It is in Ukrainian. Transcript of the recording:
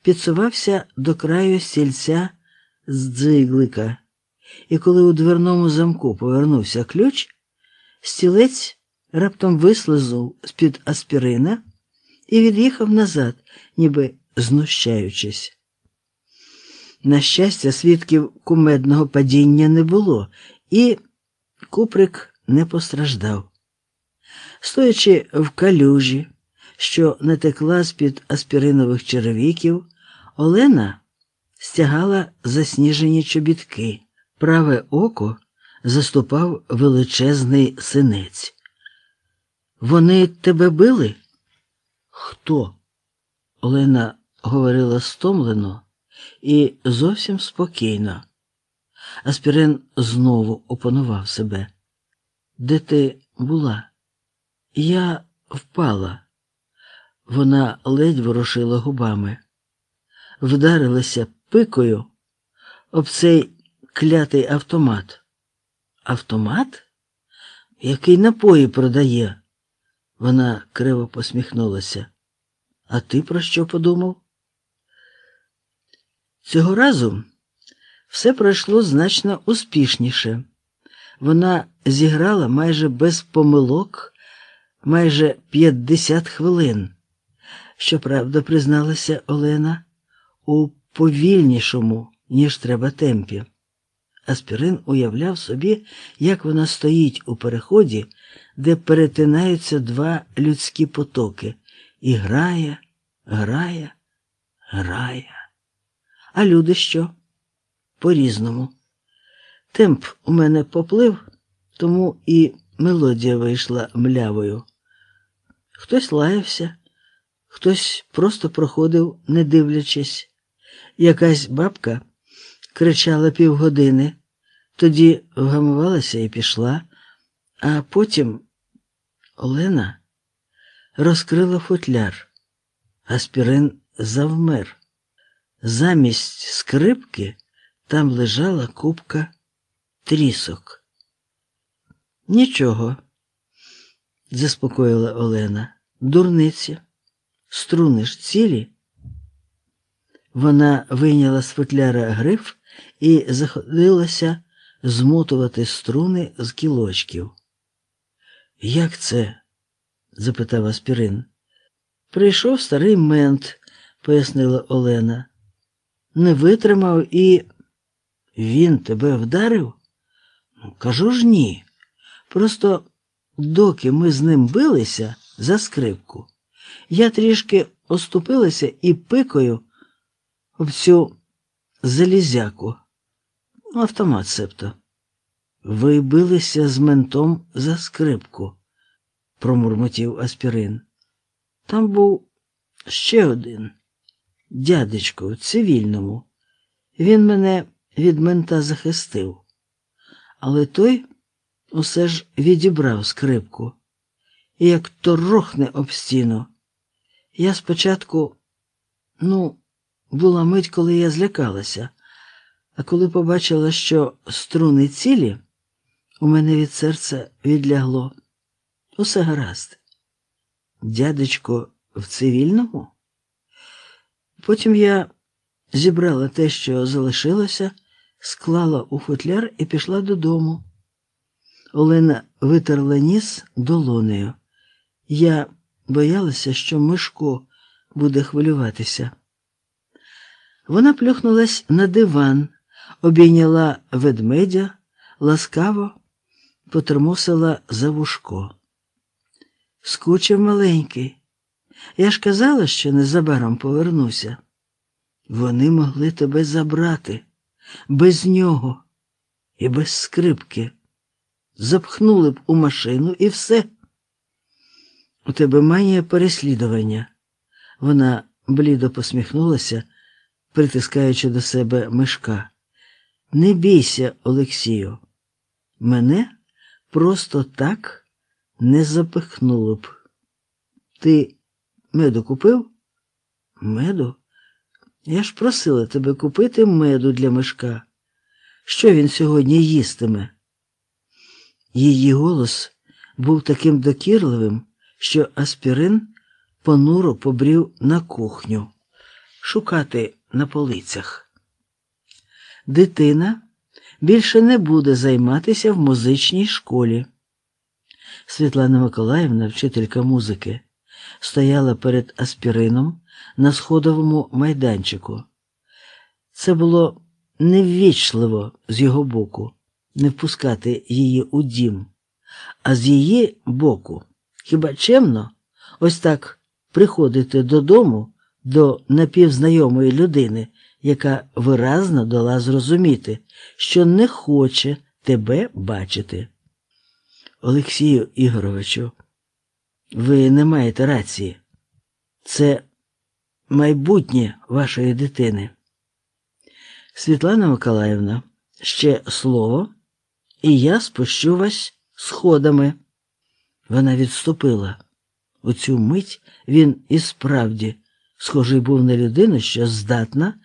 підсувався до краю стільця з дзиглика, і коли у дверному замку повернувся ключ, стілець раптом вислизнув з-під аспірина і від'їхав назад, ніби знущаючись. На щастя, свідків кумедного падіння не було, і Куприк не постраждав. Стоячи в калюжі, що не текла з-під аспіринових черевиків, Олена стягала засніжені чобітки. Праве око заступав величезний синець. «Вони тебе били?» «Хто?» Олена говорила стомлено і зовсім спокійно. Аспірин знову опанував себе. «Де ти була?» «Я впала». Вона ледь ворушила губами. Вдарилася пикою об цей клятий автомат. «Автомат? Який напої продає?» Вона криво посміхнулася. «А ти про що подумав?» Цього разу все пройшло значно успішніше. Вона зіграла майже без помилок, майже 50 хвилин. Щоправда, призналася Олена, у повільнішому, ніж треба, темпі. Аспірин уявляв собі, як вона стоїть у переході, де перетинаються два людські потоки, і грає, грає, грає. А люди що? По-різному. Темп у мене поплив, тому і мелодія вийшла млявою. Хтось лаявся, хтось просто проходив, не дивлячись. Якась бабка кричала півгодини, тоді вгамувалася і пішла, а потім Олена розкрила футляр. Аспірин завмер. Замість скрипки там лежала купка трісок. «Нічого», – заспокоїла Олена, – «дурниці, струни ж цілі». Вона вийняла з футляра гриф і заходилася змотувати струни з кілочків. «Як це?» – запитав Аспірин. «Прийшов старий мент», – пояснила Олена. «Не витримав і...» «Він тебе вдарив?» «Кажу ж ні. Просто доки ми з ним билися за скрипку, я трішки оступилася і пикою в цю залізяку. Автомат себто». «Ви билися з ментом за скрипку», – промурмотів Аспірин. «Там був ще один дядечко в цивільному. Він мене від мента захистив. Але той усе ж відібрав скрипку. І як торохне об стіну. Я спочатку, була мить, коли я злякалася, а коли побачила, що струни цілі, у мене від серця відлягло. Усе гаразд». «Дядечко в цивільному?» Потім я зібрала те, що залишилося, склала у футляр і пішла додому. Олена витерла ніс долонею. Я боялася, що Мишко буде хвилюватися. Вона плюхнулась на диван, обійняла ведмедя, ласкаво потормосила за вушко. «Скучив маленький. Я ж казала, що незабаром повернуся. Вони могли тебе забрати. Без нього і без скрипки. Запхнули б у машину і все. У тебе манія переслідування». Вона блідо посміхнулася, притискаючи до себе Мишка. «Не бійся, Олексію. Мене просто так не запихнуло б. Ти меду купив?» «Меду? Я ж просила тебе купити меду для Мишка. Що він сьогодні їстиме?» Її голос був таким докірливим, що Аспірин понуро побрів на кухню. шукати на полицях. Дитина більше не буде займатися в музичній школі. Світлана Миколаївна, вчителька музики, стояла перед аспірином на сходовому майданчику. Це було неввічливо з його боку не впускати її у дім, а з її боку хіба чемно ось так приходити додому до напівзнайомої людини, яка виразно дала зрозуміти, що не хоче тебе бачити. Олексію Ігоровичу, ви не маєте рації. Це майбутнє вашої дитини. Світлана Миколаївна, ще слово, і я спущу вас сходами. Вона відступила. У цю мить він і справді схожий був на людину, що здатна